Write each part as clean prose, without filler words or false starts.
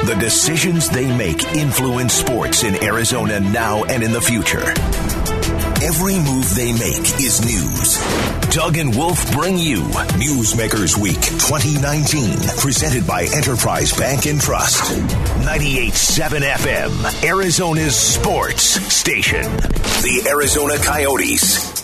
The decisions they make influence sports in Arizona now and in the future. Every move they make is news. Doug and Wolf bring you Newsmakers Week 2019, presented by Enterprise Bank and Trust. 98.7 FM, Arizona's sports station. The Arizona Coyotes.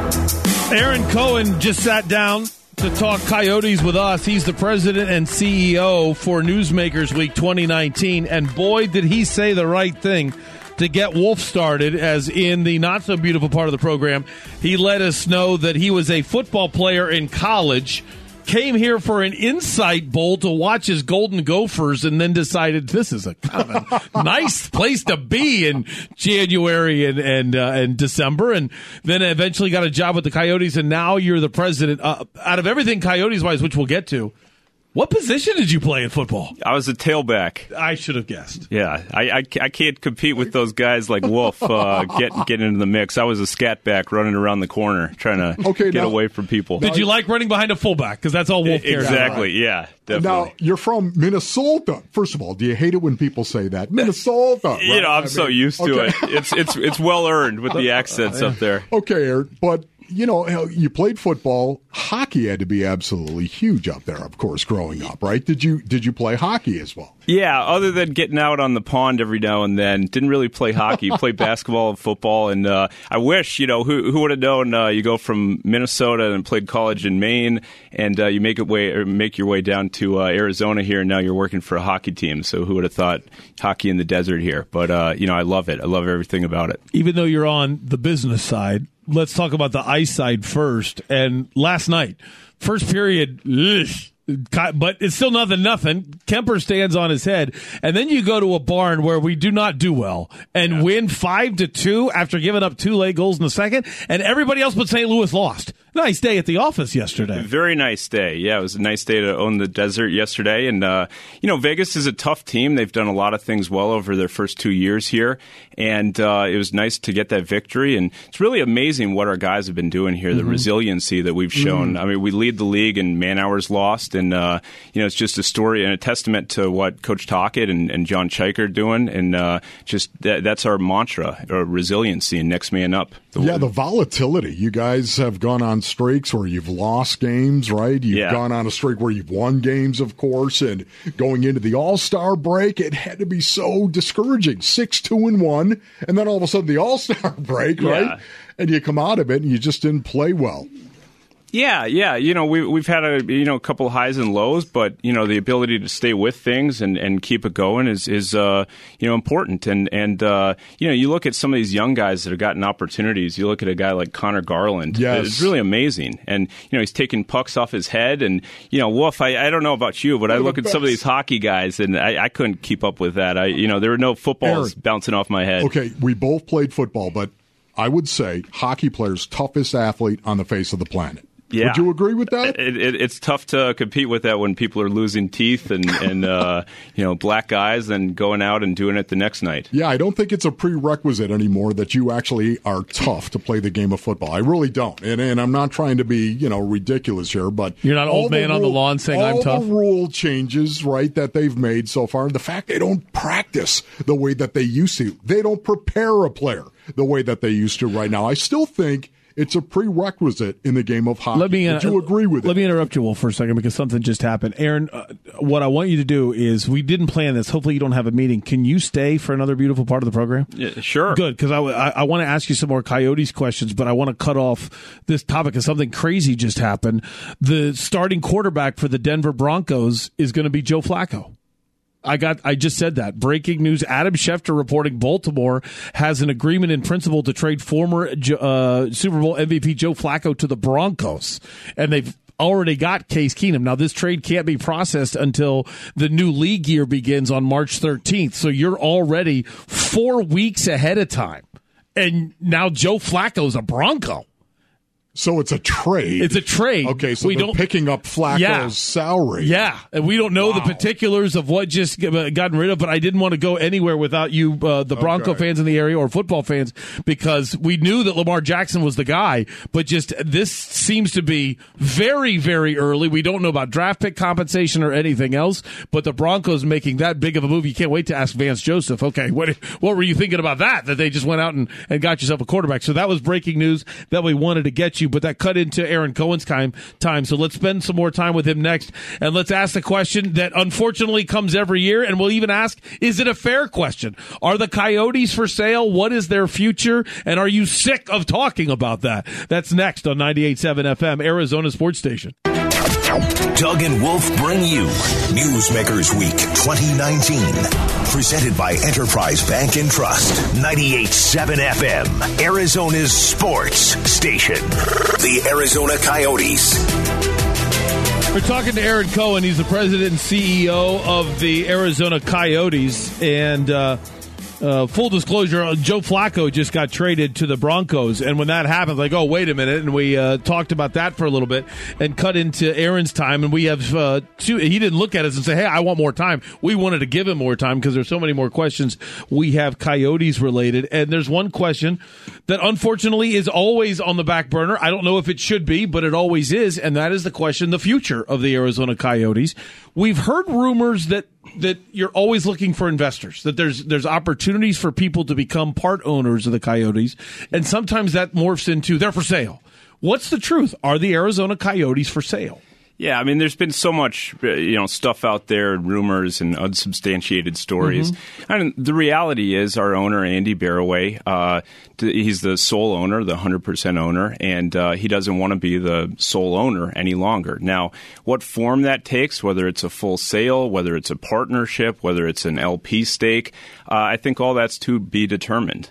Aaron Cohen just sat down to talk Coyotes with us. He's the president and CEO for Newsmakers Week 2019, and boy, did he say the right thing to get Wolf started, as in the not-so-beautiful part of the program. He let us know that he was a football player in college, came here for an Insight Bowl to watch his Golden Gophers, and then decided this is a kind of nice place to be in January and December, and then eventually got a job with the Coyotes, and now you're the president. Out of everything Coyotes-wise, which we'll get to, what position did you play in football? I was a tailback. I should have guessed. Yeah, I can't compete with those guys like Wolf getting into the mix. I was a scat back running around the corner trying to get away from people. Did you like running behind a fullback? Because that's all Wolf cares about. Exactly, yeah, definitely. Now, you're from Minnesota. First of all, do you hate it when people say that? Minnesota. Right? You know, I'm so used to it. It's well earned with the accents up there. Okay, Aaron, but you know, you played football. Hockey had to be absolutely huge up there, of course, growing up, right? Did you play hockey as well? Yeah, other than getting out on the pond every now and then, didn't really play hockey. Played basketball and football, and I wish, who would have known you go from Minnesota and played college in Maine, and you make your way down to Arizona here, and now you're working for a hockey team. So who would have thought hockey in the desert here? But, I love it. I love everything about it. Even though you're on the business side, let's talk about the ice side first. And last night, first period, but it's still nothing. Kemper stands on his head. And then you go to a barn where we do not do well and win 5-2 after giving up 2 late goals in the second. And everybody else but St. Louis lost. Nice day at the office yesterday. Very nice day. Yeah, it was a nice day to own the desert yesterday. And, Vegas is a tough team. They've done a lot of things well over their first 2 years here. And it was nice to get that victory. And it's really amazing what our guys have been doing here, the resiliency that we've shown. I mean, we lead the league in man-hours lost. And, it's just a story and a testament to what Coach Tocchet and John Chiker are doing. And that's our mantra, resiliency and next man up. The volatility. You guys have gone on streaks where you've lost games, right? You've gone on a streak where you've won games, of course, and going into the All-Star break, it had to be so discouraging. 6-2-1, and then all of a sudden the All-Star break, right? And you come out of it and you just didn't play well. Yeah. We've had a couple of highs and lows, but the ability to stay with things and keep it going is important. And you look at some of these young guys that have gotten opportunities. You look at a guy like Connor Garland. Yes. It's really amazing. And he's taking pucks off his head. And Wolf, I don't know about you, but I look at some of these hockey guys, and I couldn't keep up with that. There were no footballs bouncing off my head. Okay, we both played football, but I would say hockey players toughest athlete on the face of the planet. Yeah. Would you agree with that? It's tough to compete with that when people are losing teeth and black eyes and going out and doing it the next night. Yeah, I don't think it's a prerequisite anymore that you actually are tough to play the game of football. I really don't. And I'm not trying to be, ridiculous here, but you're not old man on the lawn saying I'm tough. All the rule changes, right, that they've made so far, the fact they don't practice the way that they used to. They don't prepare a player the way that they used to right now. I still think it's a prerequisite in the game of hockey. Would you agree with it? Let me interrupt you, Wolf, for a second because something just happened. Aaron, what I want you to do is, we didn't plan this. Hopefully you don't have a meeting. Can you stay for another beautiful part of the program? Yeah, sure. Good, because I want to ask you some more Coyotes questions, but I want to cut off this topic because something crazy just happened. The starting quarterback for the Denver Broncos is going to be Joe Flacco. I just said that. Breaking news. Adam Schefter reporting Baltimore has an agreement in principle to trade former Super Bowl MVP Joe Flacco to the Broncos. And they've already got Case Keenum. Now, this trade can't be processed until the new league year begins on March 13th. So you're already 4 weeks ahead of time. And now Joe Flacco's a Bronco. So it's a trade. It's a trade. Okay, so they're picking up Flacco's salary. Yeah, and we don't know the particulars of what just gotten rid of, but I didn't want to go anywhere without you, the Bronco fans in the area or football fans, because we knew that Lamar Jackson was the guy, but just this seems to be very, very early. We don't know about draft pick compensation or anything else, but the Broncos making that big of a move. You can't wait to ask Vance Joseph, okay, what were you thinking about that they just went out and got yourself a quarterback? So that was breaking news that we wanted to get you, but that cut into Aaron Cohen's time. So let's spend some more time with him next, and let's ask the question that unfortunately comes every year, and we'll even ask, is it a fair question? Are the Coyotes for sale? What is their future? And are you sick of talking about that? That's next on 98.7 FM, Arizona Sports Station. Doug and Wolf bring you Newsmakers Week 2019. Presented by Enterprise Bank and Trust. 98.7 FM, Arizona's sports station. The Arizona Coyotes. We're talking to Aaron Cohen. He's the president and CEO of the Arizona Coyotes. And full disclosure, Joe Flacco just got traded to the Broncos. And when that happened, like, oh, wait a minute. And we talked about that for a little bit and cut into Aaron's time. And we have he didn't look at us and say, hey, I want more time. We wanted to give him more time because there's so many more questions we have Coyotes related. And there's one question that unfortunately is always on the back burner. I don't know if it should be, but it always is. And that is the question, the future of the Arizona Coyotes. We've heard rumors that you're always looking for investors, that there's opportunities for people to become part owners of the Coyotes, and sometimes that morphs into they're for sale. What's the truth? Are the Arizona Coyotes for sale? Yeah, I mean, there's been so much, stuff out there, rumors and unsubstantiated stories. Mm-hmm. And the reality is, our owner, Andy Barraway, he's the sole owner, the 100% owner, and he doesn't want to be the sole owner any longer. Now, what form that takes, whether it's a full sale, whether it's a partnership, whether it's an LP stake, I think all that's to be determined.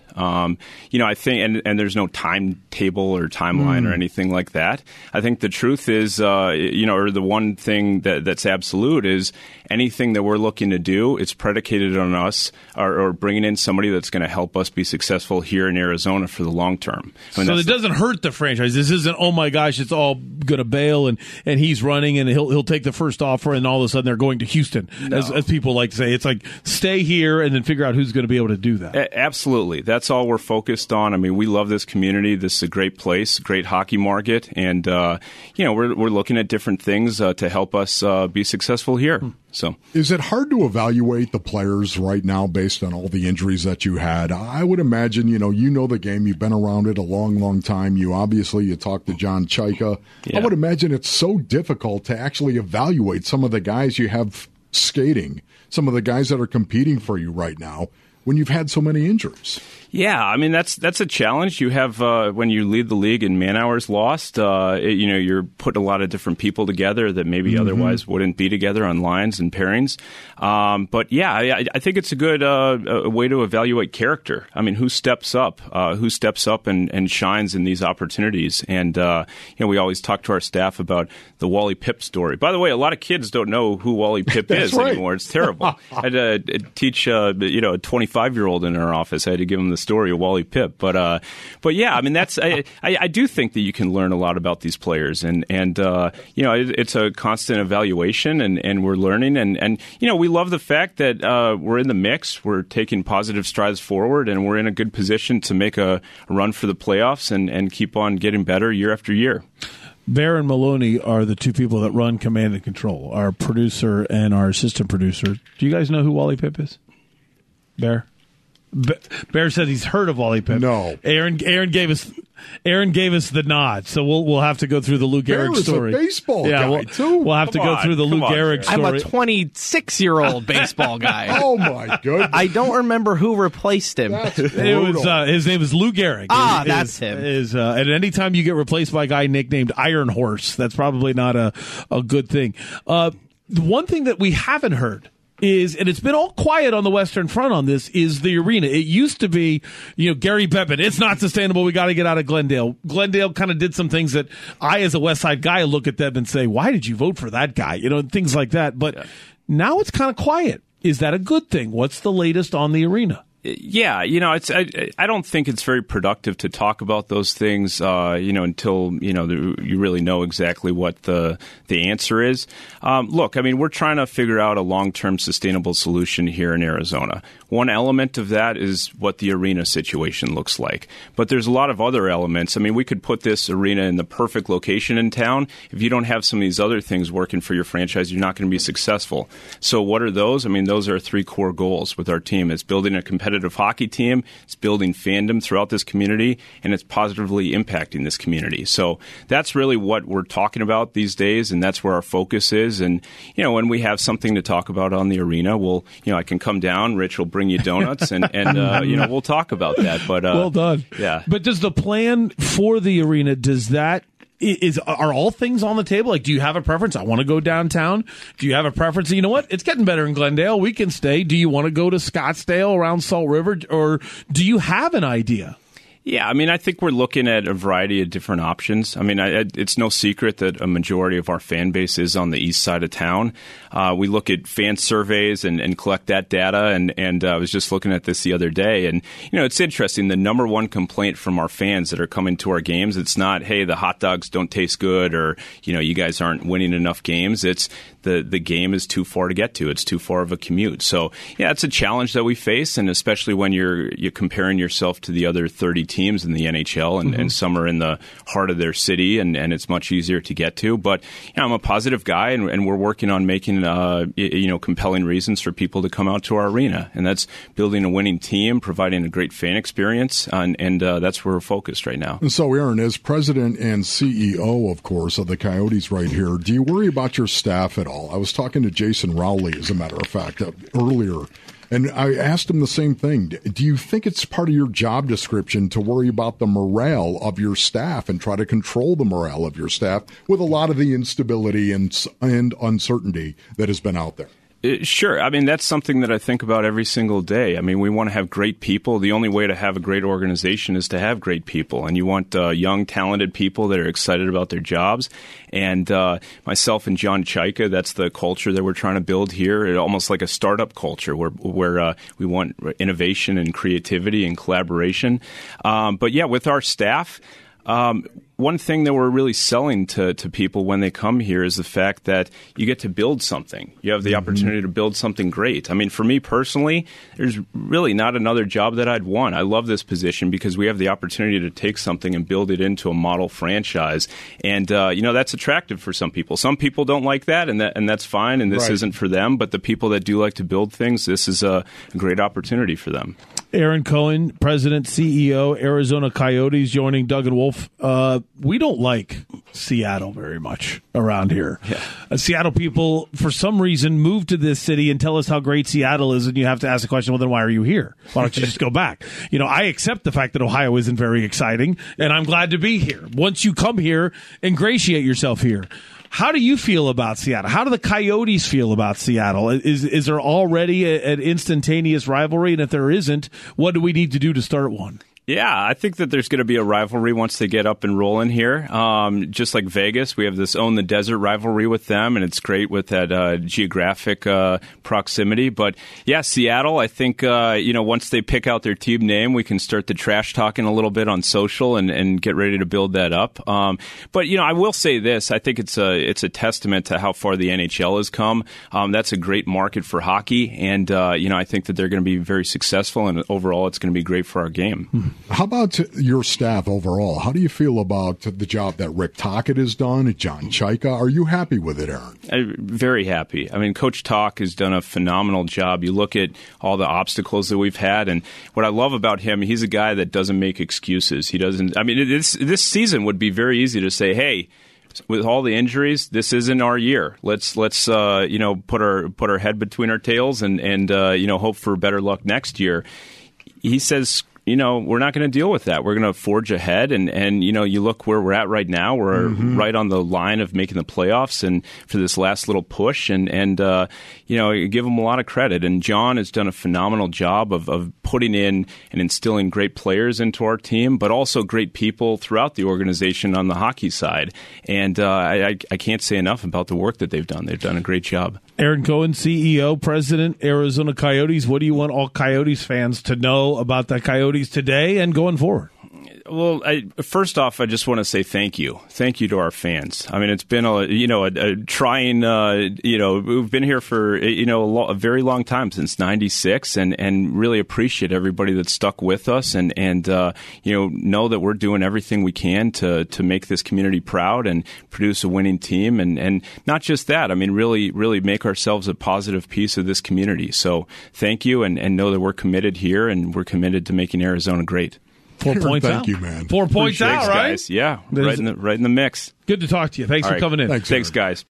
I think, and there's no timetable or timeline or anything like that. I think the truth is, or the one thing that's absolute is anything that we're looking to do, it's predicated on us or bringing in somebody that's going to help us be successful here in Arizona for the long term. So it doesn't hurt the franchise. This isn't, oh my gosh, it's all going to bail and he's running and he'll take the first offer and all of a sudden they're going to Houston, as people like to say. It's like, stay here and then figure out who's going to be able to do that. Absolutely. That's all we're focused on. I mean, we love this community. This is a great place, great hockey market. And, we're looking at different things to help us be successful here. So, is it hard to evaluate the players right now based on all the injuries that you had? I would imagine, you know the game. You've been around it a long, long time. You talked to John Chaika. Yeah. I would imagine it's so difficult to actually evaluate some of the guys you have skating, some of the guys that are competing for you right now when you've had so many injuries. Yeah, I mean, that's a challenge. You have, when you lead the league in man hours lost, you're putting a lot of different people together that maybe otherwise wouldn't be together on lines and pairings. But yeah, I think it's a good way to evaluate character. I mean, who steps up and shines in these opportunities. And, we always talk to our staff about the Wally Pipp story. By the way, a lot of kids don't know who Wally Pipp is anymore. It's terrible. I had to teach, a 25-year-old in our office. I had to give him the story of Wally Pipp, but yeah, I mean I do think that you can learn a lot about these players, and it's a constant evaluation, and we're learning, and we love the fact that we're in the mix, we're taking positive strides forward, and we're in a good position to make a run for the playoffs and keep on getting better year after year. Bear and Maloney are the two people that run Command and Control, our producer and our assistant producer. Do you guys know who Wally Pipp is? Bear? Bear said he's heard of Wally Pipp. No. Aaron gave us the nod, so we'll have to go through the Lou Gehrig story. Bear is a baseball guy, too. We'll have to go through the Lou Gehrig story. I'm a 26-year-old baseball guy. Oh, my goodness. I don't remember who replaced him. His name is Lou Gehrig. That's him. And anytime you get replaced by a guy nicknamed Iron Horse, that's probably not a good thing. The one thing that we haven't heard is, and it's been all quiet on the Western Front on this, is the arena. It used to be, Gary Bettman, it's not sustainable, we got to get out of Glendale. Glendale kind of did some things that I, as a West Side guy, look at them and say, why did you vote for that guy? Things like that. But now it's kind of quiet. Is that a good thing? What's the latest on the arena? Yeah, I don't think it's very productive to talk about those things, until, you really know exactly what the answer is. Look, I mean, we're trying to figure out a long-term sustainable solution here in Arizona. One element of that is what the arena situation looks like. But there's a lot of other elements. I mean, we could put this arena in the perfect location in town. If you don't have some of these other things working for your franchise, you're not going to be successful. So what are those? I mean, those are 3 core goals with our team. It's building a competitive hockey team, it's building fandom throughout this community, and it's positively impacting this community. So that's really what we're talking about these days, and that's where our focus is. And, when we have something to talk about on the arena, I can come down, Rich will bring you donuts, and we'll talk about that. But well done. Yeah. But does the plan for the arena, are all things on the table? Like, do you have a preference? I want to go downtown. Do you have a preference? You know what? It's getting better in Glendale. We can stay. Do you want to go to Scottsdale around Salt River, or do you have an idea? Yeah, I mean, I think we're looking at a variety of different options. I mean, it's no secret that a majority of our fan base is on the east side of town. We look at fan surveys and collect that data, and I was just looking at this the other day, and, it's interesting. The number one complaint from our fans that are coming to our games, it's not, hey, the hot dogs don't taste good, or, you guys aren't winning enough games. It's the game is too far to get to. It's too far of a commute. So, yeah, it's a challenge that we face, and especially when you're comparing yourself to the other 30 teams in the NHL, and some are in the heart of their city, and it's much easier to get to. But I'm a positive guy, and we're working on making compelling reasons for people to come out to our arena, and that's building a winning team, providing a great fan experience, and that's where we're focused right now. And so, Aaron, as president and CEO, of course, of the Coyotes right here, do you worry about your staff at all? I was talking to Jason Rowley, as a matter of fact, earlier, and I asked him the same thing. Do you think it's part of your job description to worry about the morale of your staff and try to control the morale of your staff with a lot of the instability and uncertainty that has been out there? Sure. I mean, that's something that I think about every single day. I mean, we want to have great people. The only way to have a great organization is to have great people. And you want young, talented people that are excited about their jobs. And myself and John Chaika, that's the culture that we're trying to build here, almost like a startup culture where we want innovation and creativity and collaboration. But, yeah, with our staff, one thing that we're really selling to people when they come here is the fact that you get to build something. You have the opportunity to build something great. I mean, for me personally, there's really not another job that I'd want. I love this position because we have the opportunity to take something and build it into a model franchise. And, that's attractive for some people. Some people don't like that, and that's fine, and this isn't for them. But the people that do like to build things, this is a great opportunity for them. Aaron Cohen, President, CEO, Arizona Coyotes, joining Doug and Wolf. We don't like Seattle very much around here. Yeah. Seattle people, for some reason, move to this city and tell us how great Seattle is, and you have to ask the question, well, then why are you here? Why don't you just go back? I accept the fact that Ohio isn't very exciting, and I'm glad to be here. Once you come here, ingratiate yourself here. How do you feel about Seattle? How do the Coyotes feel about Seattle? Is there already an instantaneous rivalry? And if there isn't, what do we need to do to start one? Yeah, I think that there's going to be a rivalry once they get up and rolling here. Just like Vegas, we have this Own the Desert rivalry with them, and it's great with that geographic proximity. But, yeah, Seattle, I think, once they pick out their team name, we can start the trash talking a little bit on social and get ready to build that up. But, I will say this. I think it's a testament to how far the NHL has come. That's a great market for hockey, and, I think that they're going to be very successful, and overall it's going to be great for our game. How about your staff overall? How do you feel about the job that Rick Tocchet has done, John Chaika? Are you happy with it, Aaron? Very happy. I mean, Coach Tock has done a phenomenal job. You look at all the obstacles that we've had, and what I love about him, he's a guy that doesn't make excuses. He doesn't. I mean, this season would be very easy to say, hey, with all the injuries, this isn't our year. Let's put our head between our tails and hope for better luck next year. He says, we're not going to deal with that. We're going to forge ahead. And you look where we're at right now. We're right on the line of making the playoffs and for this last little push. And give him a lot of credit. And John has done a phenomenal job of putting in and instilling great players into our team, but also great people throughout the organization on the hockey side. And I can't say enough about the work that they've done. They've done a great job. Aaron Cohen, CEO, President, Arizona Coyotes. What do you want all Coyotes fans to know about the Coyotes today and going forward? Well, first off, I just want to say thank you. Thank you to our fans. I mean, it's been a trying, we've been here for, a very long time, since 96, and really appreciate everybody that stuck with us and know that we're doing everything we can to make this community proud and produce a winning team. And not just that, I mean, really, really make ourselves a positive piece of this community. So thank you, and know that we're committed here, and we're committed to making Arizona great. 4 points out. Thank you, man. 4 points out, right? Guys. Yeah, right in the mix. Good to talk to you. Thanks for coming in. Thanks, guys.